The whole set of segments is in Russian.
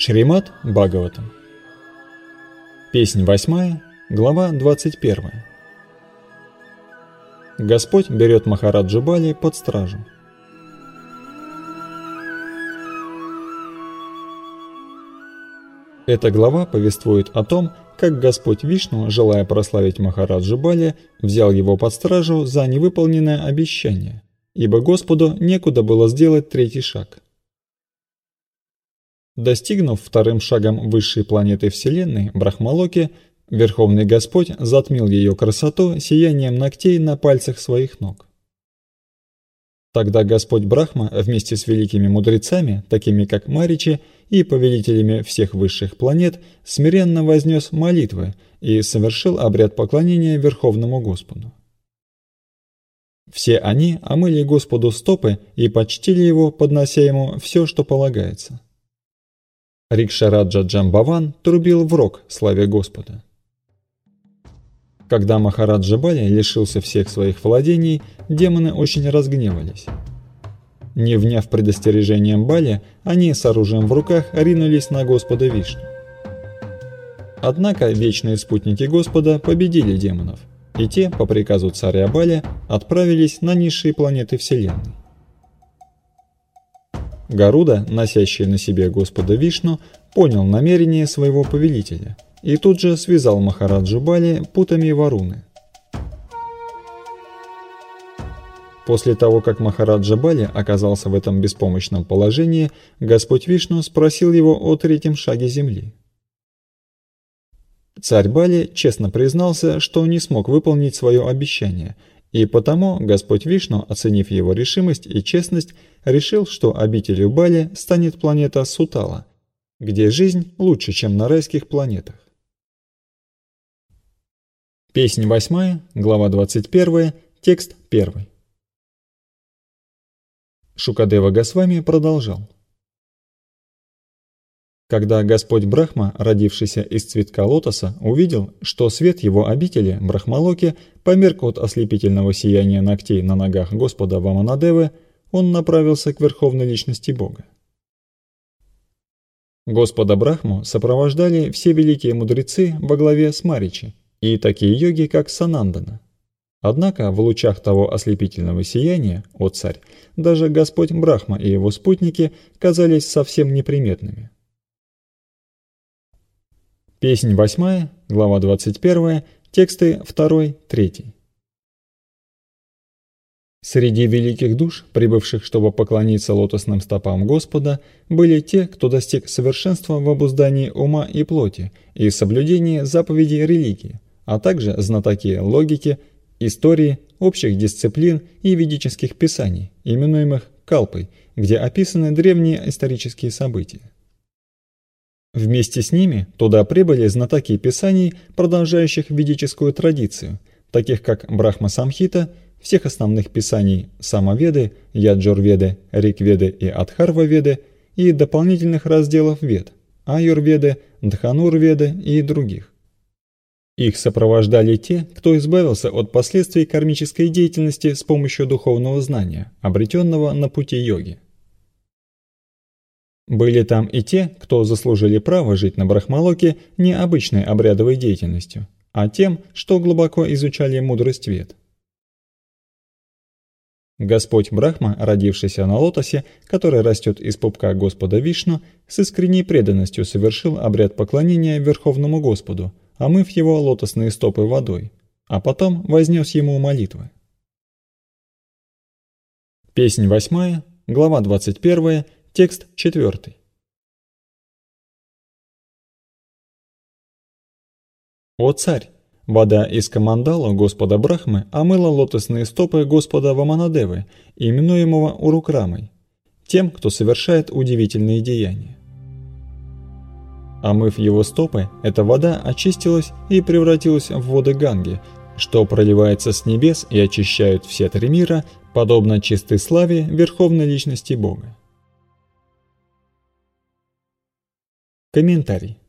Шримад Бхагаватам. Песнь 8, глава 21. Господь берет Махараджу Бали под стражу. Эта глава повествует о том, как Господь Вишну, желая прославить Махараджу Бали, взял его под стражу за невыполненное обещание, ибо Господу некуда было сделать третий шаг. Достигнув вторым шагом высшей планеты Вселенной, Брахмалоки, Верховный Господь затмил ее красоту сиянием ногтей на пальцах своих ног. Тогда Господь Брахма вместе с великими мудрецами, такими как Маричи, и повелителями всех высших планет, смиренно вознес молитвы и совершил обряд поклонения Верховному Господу. Все они омыли Господу стопы и почтили его, поднося ему все, что полагается. Рикшараджа Джамбаван трубил в рог, славя Господа. Когда Махараджа Бали лишился всех своих владений, демоны очень разгневались. Не вняв предостережением Бали, они с оружием в руках ринулись на Господа Вишну. Однако вечные спутники Господа победили демонов, и те, по приказу царя Бали, отправились на низшие планеты Вселенной. Гаруда, носящий на себе Господа Вишну, понял намерение своего повелителя и тут же связал Махараджу Бали путами Варуны. После того, как Махараджа Бали оказался в этом беспомощном положении, Господь Вишну спросил его о третьем шаге земли. Царь Бали честно признался, что не смог выполнить свое обещание, и потому Господь Вишну, оценив его решимость и честность, решил, что обителью Бали станет планета Сутала, где жизнь лучше, чем на райских планетах. Песнь 8, глава 21, текст 1. Шукадева Госвами продолжал. Когда Господь Брахма, родившийся из цветка лотоса, увидел, что свет его обители, Брахмалоки, померк от ослепительного сияния ногтей на ногах Господа Ваманадевы, он направился к Верховной Личности Бога. Господа Брахму сопровождали все великие мудрецы во главе с Маричи и такие йоги, как Санандана. Однако в лучах того ослепительного сияния, о царь, даже Господь Брахма и его спутники казались совсем неприметными. Песнь 8, глава 21, тексты 2, 3. Среди великих душ, прибывших, чтобы поклониться лотосным стопам Господа, были те, кто достиг совершенства в обуздании ума и плоти и соблюдении заповедей религии, а также знатоки логики, истории, общих дисциплин и ведических писаний, именуемых калпой, где описаны древние исторические события. Вместе с ними туда прибыли знатоки писаний, продолжающих ведическую традицию, таких как Брахма-самхита, всех основных писаний Самаведы, Яджур-веды, Рик-веды и Адхарва-веды и дополнительных разделов вед Аюр-веды, Дханур-веды и других. Их сопровождали те, кто избавился от последствий кармической деятельности с помощью духовного знания, обретенного на пути йоги. Были там и те, кто заслужили право жить на Брахмалоке не обычной обрядовой деятельностью, а тем, что глубоко изучали мудрость вед. Господь Брахма, родившийся на лотосе, который растет из пупка Господа Вишну, с искренней преданностью совершил обряд поклонения Верховному Господу, омыв его лотосные стопы водой, а потом вознес ему молитвы. Песнь 8, глава 21, текст 4. О царь! Вода из камандала Господа Брахмы омыла лотосные стопы Господа Ваманадевы, именуемого Урукрамой, тем, кто совершает удивительные деяния. Омыв его стопы, эта вода очистилась и превратилась в воды Ганги, что проливается с небес и очищают все три мира, подобно чистой славе Верховной Личности Бога. Комментарий.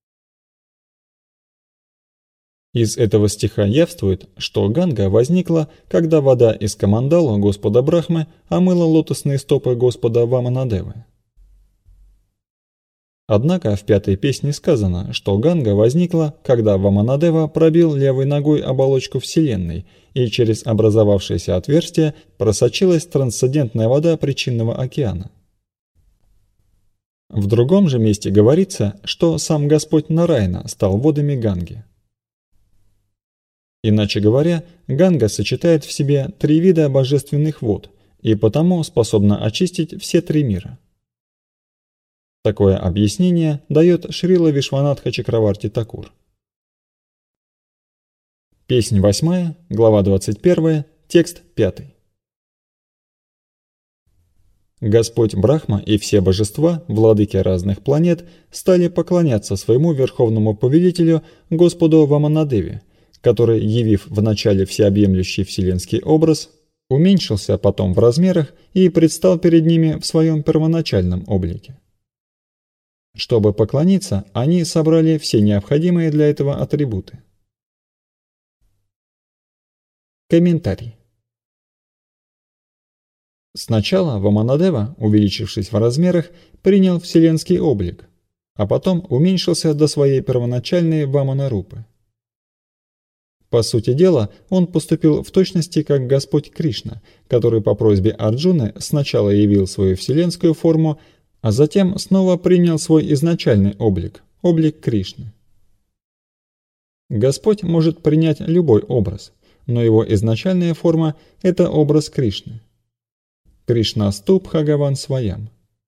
Из этого стиха явствует, что Ганга возникла, когда вода из камандала Господа Брахмы омыла лотосные стопы Господа Ваманадевы. Однако в пятой песне сказано, что Ганга возникла, когда Ваманадева пробил левой ногой оболочку Вселенной, и через образовавшееся отверстие просочилась трансцендентная вода причинного океана. В другом же месте говорится, что сам Господь Нараяна стал водами Ганги. Иначе говоря, Ганга сочетает в себе три вида божественных вод и потому способна очистить все три мира. Такое объяснение дает Шрила Вишванатха Чакраварти Такур. Песнь 8, глава 21, текст 5. Господь Брахма и все божества, владыки разных планет, стали поклоняться своему верховному повелителю Господу Ваманадеве, который, явив в начале всеобъемлющий вселенский образ, уменьшился потом в размерах и предстал перед ними в своем первоначальном облике. Чтобы поклониться, они собрали все необходимые для этого атрибуты. Комментарий. Сначала Ваманадева, увеличившись в размерах, принял вселенский облик, а потом уменьшился до своей первоначальной Ваманарупы. По сути дела, он поступил в точности как Господь Кришна, который по просьбе Арджуны сначала явил свою вселенскую форму, а затем снова принял свой изначальный облик – облик Кришны. Господь может принять любой образ, но его изначальная форма – это образ Кришны. Кришнасту Бхагаван Сваям.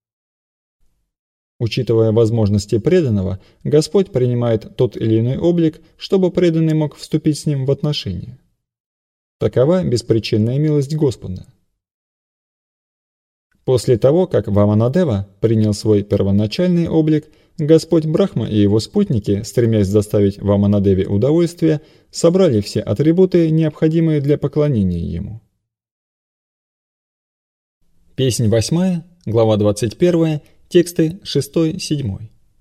Учитывая возможности преданного, Господь принимает тот или иной облик, чтобы преданный мог вступить с ним в отношения. Такова беспричинная милость Господа. После того, как Ваманадева принял свой первоначальный облик, Господь Брахма и его спутники, стремясь доставить Ваманадеве удовольствие, собрали все атрибуты, необходимые для поклонения ему. Песнь 8, глава 21, тексты 6-7.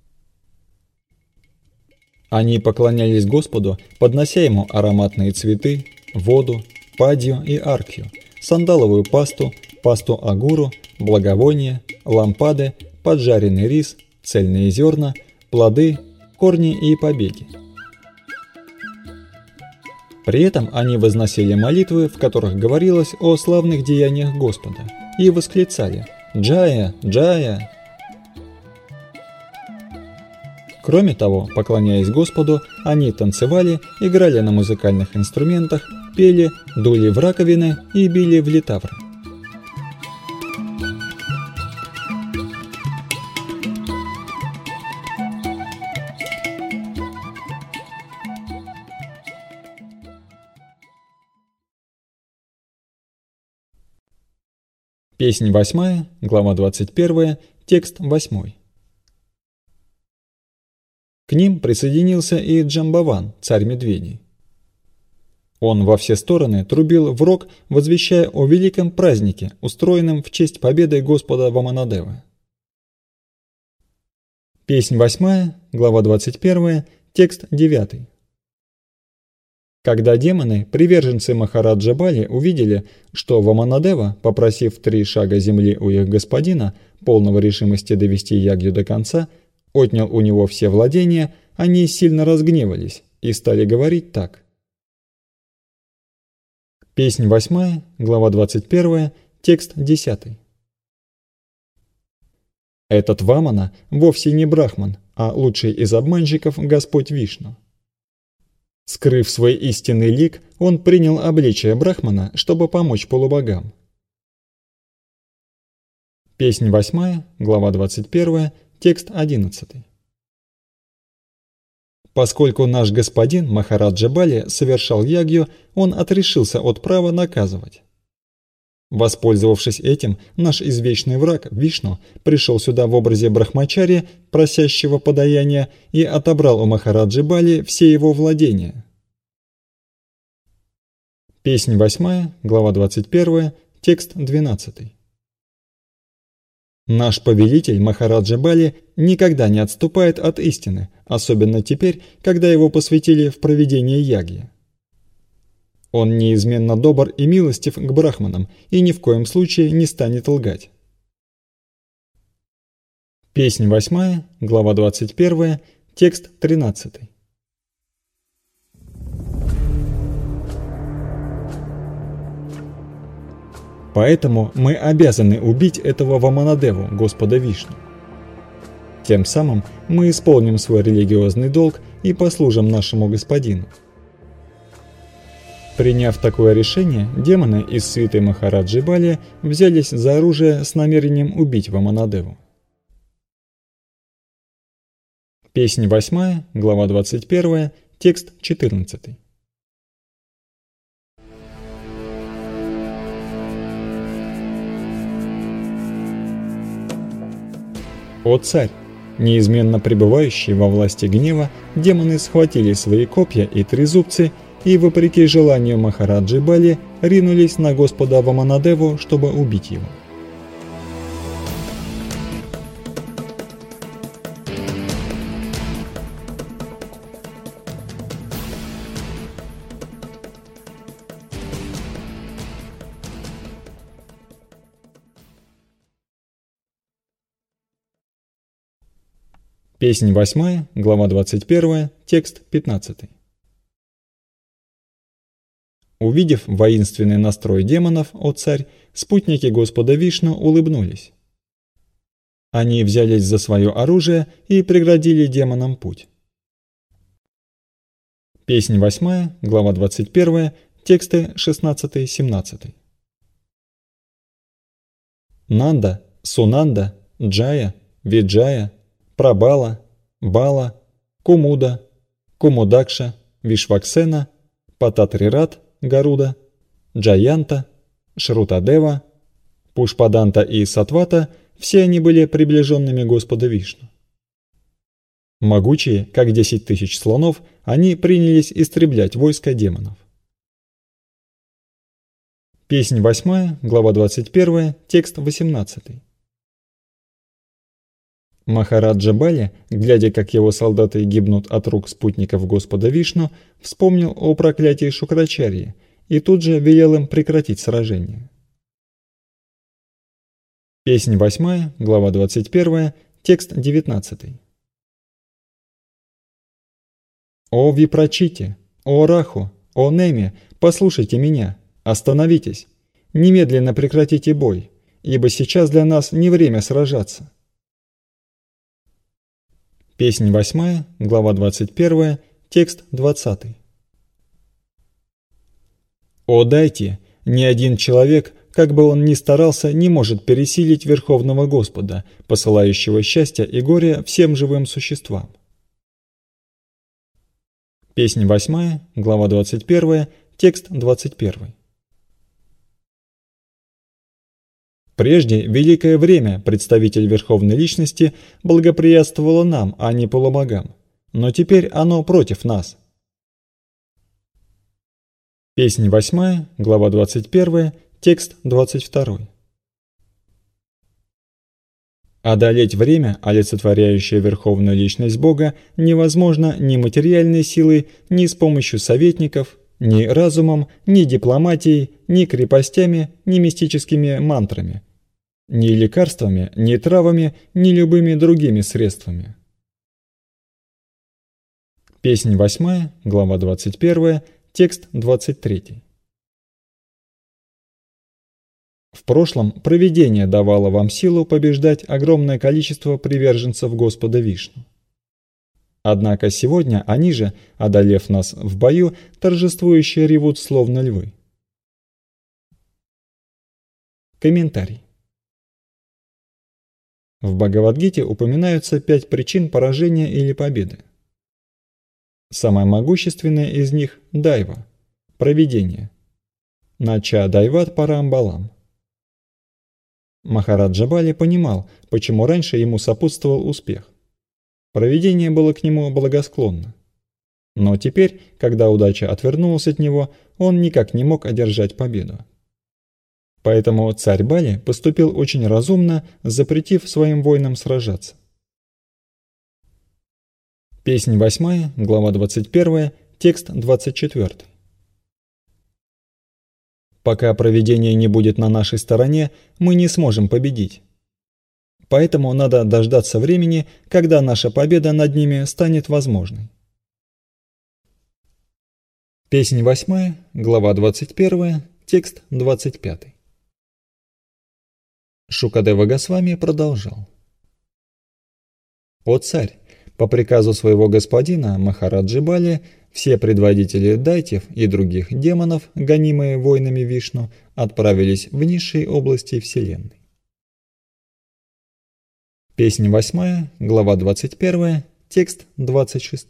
Они поклонялись Господу, поднося ему ароматные цветы, воду, падью и аркью, сандаловую пасту, пасту агуру, благовония, лампады, поджаренный рис, цельные зерна, плоды, корни и побеги. При этом они возносили молитвы, в которых говорилось о славных деяниях Господа, и восклицали «Джая! Джая!». Кроме того, поклоняясь Господу, они танцевали, играли на музыкальных инструментах, пели, дули в раковины и били в литавры. Песнь 8, глава 21, текст 8. К ним присоединился и Джамбаван, царь медведей. Он во все стороны трубил в рог, возвещая о великом празднике, устроенном в честь победы Господа Ваманадевы. Песнь 8, глава 21, текст 9. Когда демоны, приверженцы Махараджа Бали, увидели, что Ваманадева, попросив 3 шага земли у их господина, полного решимости довести ягью до конца, отнял у него все владения, они сильно разгневались и стали говорить так. Песнь 8, глава 21, текст 10. Этот Вамана вовсе не Брахман, а лучший из обманщиков Господь Вишну. Скрыв свой истинный лик, он принял обличие Брахмана, чтобы помочь полубогам. Песнь 8, глава 21, текст 11. Поскольку наш господин Махараджа Бали совершал ягью, он отрешился от права наказывать. Воспользовавшись этим, наш извечный враг Вишну пришел сюда в образе брахмачари, просящего подаяния, и отобрал у Махараджи Бали все его владения. Песнь 8, глава 21, текст 12. Наш повелитель Махараджа Бали никогда не отступает от истины, особенно теперь, когда его посвятили в проведение ягьи. Он неизменно добр и милостив к брахманам и ни в коем случае не станет лгать. Песнь 8, глава 21, текст 13. Поэтому мы обязаны убить этого Ваманадеву, Господа Вишну. Тем самым мы исполним свой религиозный долг и послужим нашему Господину. Приняв такое решение, демоны из свиты Махараджи Бали взялись за оружие с намерением убить Ваманадеву. Песнь 8, глава 21, текст 14. «О царь! Неизменно пребывающий во власти гнева, демоны схватили свои копья и трезубцы и, вопреки желанию Махараджи Бали, ринулись на Господа Ваманадеву, чтобы убить его. Песнь 8, глава 21, текст 15. Увидев воинственный настрой демонов, о царь, спутники Господа Вишну улыбнулись. Они взялись за свое оружие и преградили демонам путь. Песнь 8, глава 21, тексты 16-17. Нанда, Сунанда, Джая, Виджая, Прабала, Бала, Кумуда, Кумудакша, Вишваксена, Пататрират, Гаруда, Джаянта, Шрутадева, Пушпаданта и Сатвата – все они были приближенными Господа Вишну. Могучие, как 10 тысяч слонов, они принялись истреблять войско демонов. Песнь 8, глава 21, текст 18. Махараджа Бали, глядя, как его солдаты гибнут от рук спутников Господа Вишну, вспомнил о проклятии Шукрачарьи и тут же велел им прекратить сражение. Песнь 8, глава 21, текст 19. «О Випрачите, о Раху, о Неми, послушайте меня, остановитесь, немедленно прекратите бой, ибо сейчас для нас не время сражаться». Песнь 8, глава 21, текст 20. «О дайте, ни один человек, как бы он ни старался, не может пересилить Верховного Господа, посылающего счастья и горе всем живым существам». Песнь 8, глава 21, текст 21. Прежде великое время представитель Верховной Личности благоприятствовало нам, а не полубогам, но теперь оно против нас. Песнь 8, глава 21, текст 22. Одолеть время, олицетворяющее Верховную Личность Бога, невозможно ни материальной силой, ни с помощью советников, ни разумом, ни дипломатией, ни крепостями, ни мистическими мантрами, ни лекарствами, ни травами, ни любыми другими средствами. Песнь 8, глава 21, текст 23. В прошлом провидение давало вам силу побеждать огромное количество приверженцев Господа Вишну. Однако сегодня они же, одолев нас в бою, торжествующе ревут словно львы. Комментарий. В Бхагавад-гите упоминаются 5 причин поражения или победы. Самая могущественная из них – дайва, провидение. Нача дайват парамбалам. Махараджа Бали понимал, почему раньше ему сопутствовал успех. Провидение было к нему благосклонно. Но теперь, когда удача отвернулась от него, он никак не мог одержать победу. Поэтому царь Бали поступил очень разумно, запретив своим воинам сражаться. Песнь 8, глава 21, текст 24. Пока провидение не будет на нашей стороне, мы не сможем победить. Поэтому надо дождаться времени, когда наша победа над ними станет возможной. Песнь 8, глава 21, текст 25. Шукадева Госвами продолжал. «О царь, по приказу своего господина Махараджи Бали все предводители дайтев и других демонов, гонимые войнами Вишну, отправились в низшие области Вселенной». Песнь 8, глава 21, текст 26.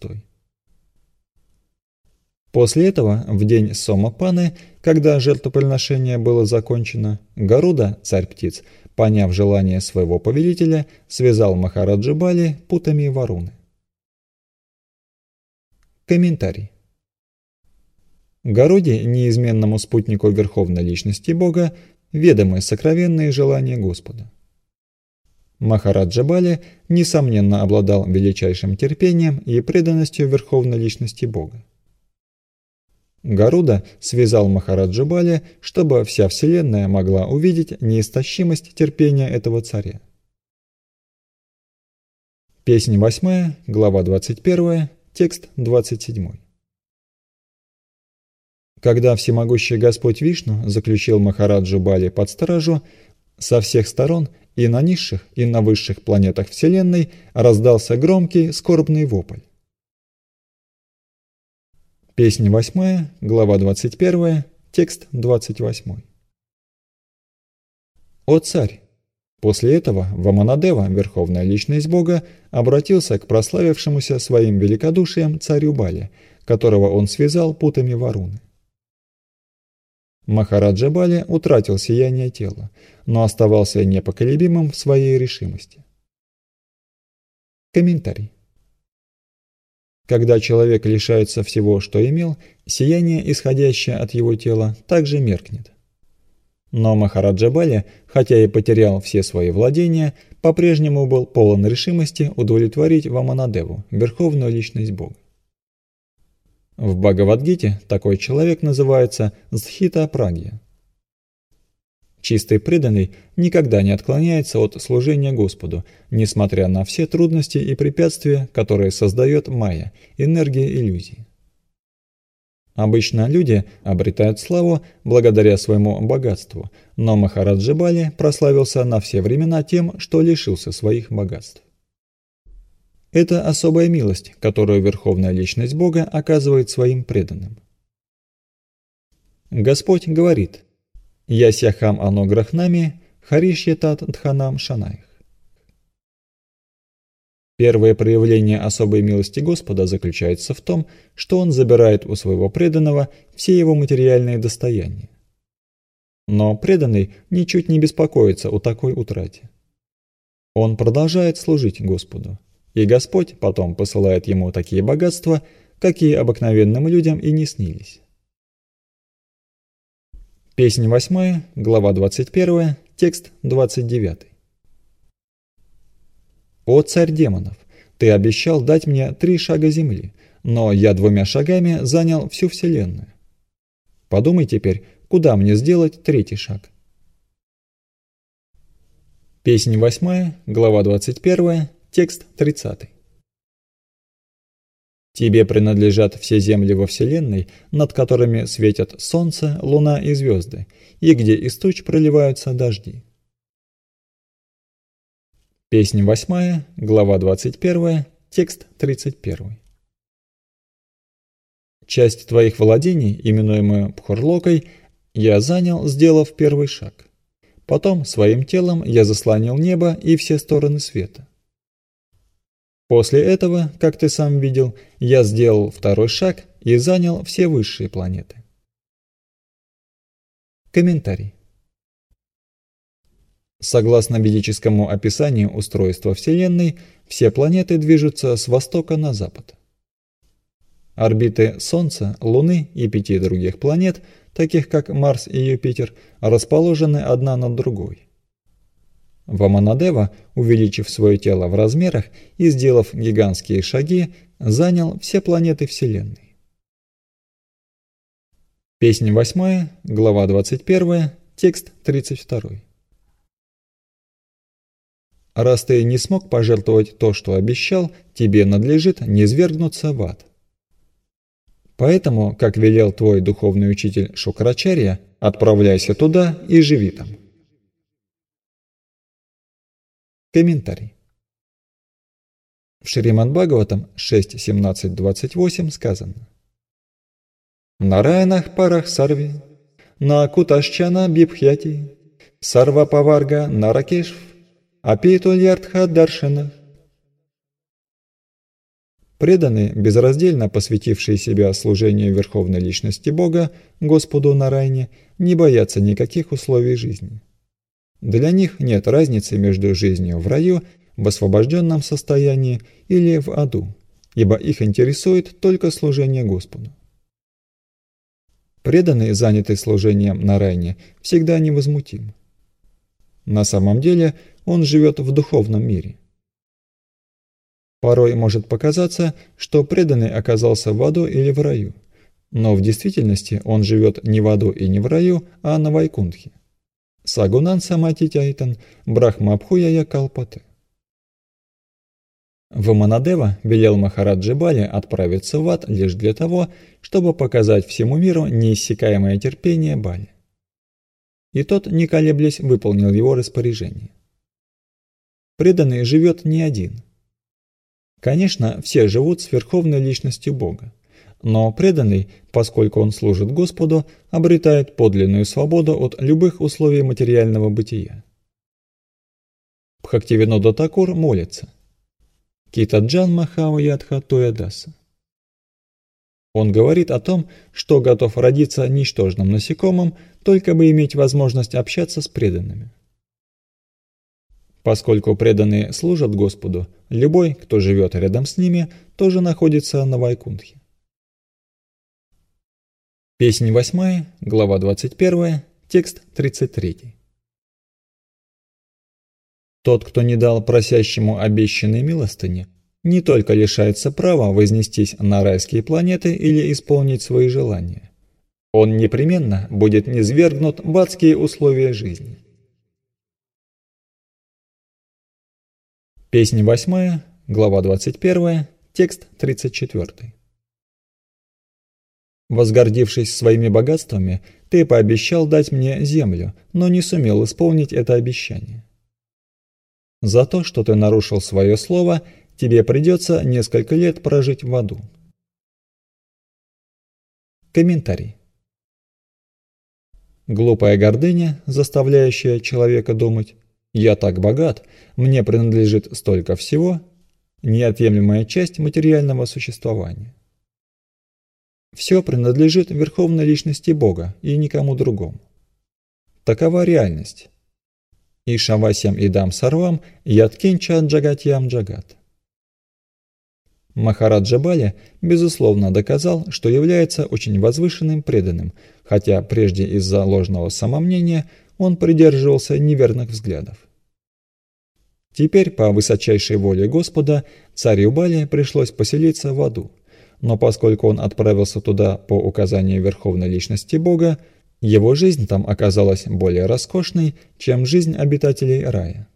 После этого, в день Сомапаны, когда жертвоприношение было закончено, Гаруда, царь птиц, поняв желание своего повелителя, связал Махараджи Бали путами Варуны. Комментарий. Гаруде, неизменному спутнику Верховной Личности Бога, ведомы сокровенные желания Господа. Махараджа Бали, несомненно, обладал величайшим терпением и преданностью Верховной Личности Бога. Гаруда связал Махараджа Бали, чтобы вся Вселенная могла увидеть неистощимость терпения этого царя. Песнь 8, глава 21, текст 27. Когда всемогущий Господь Вишну заключил Махараджу Бали под стражу, со всех сторон и на низших, и на высших планетах Вселенной раздался громкий скорбный вопль. Песнь 8, глава 21, текст 28. «О царь!» После этого Ваманадева, Верховная Личность Бога, обратился к прославившемуся своим великодушием царю Бали, которого он связал путами Варуны. Махараджа Бали утратил сияние тела, но оставался непоколебимым в своей решимости. Комментарий. Когда человек лишается всего, что имел, сияние, исходящее от его тела, также меркнет. Но Махараджа Бали, хотя и потерял все свои владения, по-прежнему был полон решимости удовлетворить Ваманадеву, Верховную Личность Бога. В Бхагавад-гите такой человек называется Сдхита-прагья. Чистый преданный никогда не отклоняется от служения Господу, несмотря на все трудности и препятствия, которые создает майя, энергия иллюзии. Обычно люди обретают славу благодаря своему богатству, но Махараджа Бали прославился на все времена тем, что лишился своих богатств. Это особая милость, которую Верховная Личность Бога оказывает своим преданным. Господь говорит: «Ясяхам анограхнами харишьятат дханам шанаих». Первое проявление особой милости Господа заключается в том, что Он забирает у своего преданного все его материальные достояния. Но преданный ничуть не беспокоится о такой утрате. Он продолжает служить Господу, и Господь потом посылает ему такие богатства, какие обыкновенным людям и не снились. Песнь 8, глава 21, текст 29. «О царь демонов, ты обещал дать мне 3 шага земли, но я 2 шагами занял всю Вселенную. Подумай теперь, куда мне сделать 3-й шаг?» Песнь 8, глава 21, текст 30. «Тебе принадлежат все земли во Вселенной, над которыми светят солнце, луна и звезды, и где из туч проливаются дожди». Песнь 8, глава 21, текст 31. «Часть твоих владений, именуемую Пхурлокой, я занял, сделав 1-й шаг. Потом своим телом я заслонил небо и все стороны света. После этого, как ты сам видел, я сделал 2-й шаг и занял все высшие планеты». Комментарий. Согласно ведическому описанию устройства Вселенной, все планеты движутся с востока на запад. Орбиты Солнца, Луны и 5 других планет, таких как Марс и Юпитер, расположены одна над другой. Ваманадева, увеличив свое тело в размерах и сделав гигантские шаги, занял все планеты Вселенной. Песнь 8, глава 21, текст 32. Раз ты не смог пожертвовать то, что обещал, тебе надлежит низвергнуться в ад. Поэтому, как велел твой духовный учитель Шукрачарья, отправляйся туда и живи там. Комментарий. В Шримад Бхагаватам 6.17.28 сказано: «Нараянах парах сарви, на куташчана бибхьяти, сарва паварга наракешв, апитульярдха даршана». Преданные, безраздельно посвятившие себя служению Верховной Личности Бога, Господу Нарайне, не боятся никаких условий жизни. Для них нет разницы между жизнью в раю, в освобожденном состоянии или в аду, ибо их интересует только служение Господу. Преданный, занятый служением Нарайне, всегда невозмутим. На самом деле он живет в духовном мире. Порой может показаться, что преданный оказался в аду или в раю, но в действительности он живет не в аду и не в раю, а на Вайкунтхе. Сагунан самати тайтан, брахмабхуяя калпате. Ваманадева велел Махараджи Бали отправиться в ад лишь для того, чтобы показать всему миру неиссякаемое терпение Бали. И тот, не колеблясь, выполнил его распоряжение. Преданный живет не один. Конечно, все живут с Верховной Личностью Бога, но преданный, поскольку он служит Господу, обретает подлинную свободу от любых условий материального бытия. Бхактивинода Такур молится: «Китаджан Махава Ядха Тоядаса». Он говорит о том, что готов родиться ничтожным насекомым, только бы иметь возможность общаться с преданными. Поскольку преданные служат Господу, любой, кто живет рядом с ними, тоже находится на Вайкунтхе. Песнь 8, глава 21, текст 33. Тот, кто не дал просящему обещанной милостыни, не только лишается права вознестись на райские планеты или исполнить свои желания, он непременно будет низвергнут в адские условия жизни. Песнь 8, глава 21, текст 34. «Возгордившись своими богатствами, ты пообещал дать мне землю, но не сумел исполнить это обещание. За то, что ты нарушил свое слово, тебе придется несколько лет прожить в аду». Комментарий. Глупая гордыня, заставляющая человека думать: «Я так богат, мне принадлежит столько всего», – неотъемлемая часть материального существования. Все принадлежит Верховной Личности Бога и никому другому. Такова реальность. Ишавасям идам сарвам яткинча джагатьям джагат. Махараджа Бали, безусловно, доказал, что является очень возвышенным преданным, хотя прежде из-за ложного самомнения он придерживался неверных взглядов. Теперь, по высочайшей воле Господа, царю Бали пришлось поселиться в аду, но поскольку он отправился туда по указанию Верховной Личности Бога, его жизнь там оказалась более роскошной, чем жизнь обитателей рая.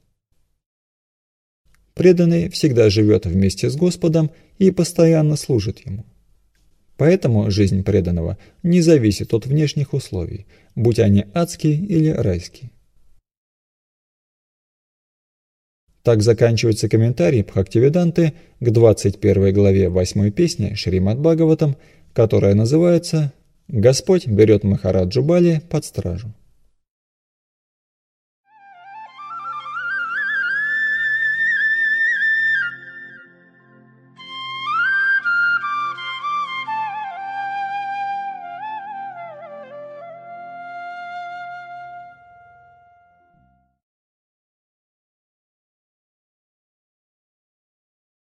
Преданный всегда живет вместе с Господом и постоянно служит Ему. Поэтому жизнь преданного не зависит от внешних условий, будь они адские или райские. Так заканчивается комментарий Бхактивиданты к 21 главе 8 песни Шримад Бхагаватам, которая называется «Господь берет Махараджу Бали под стражу».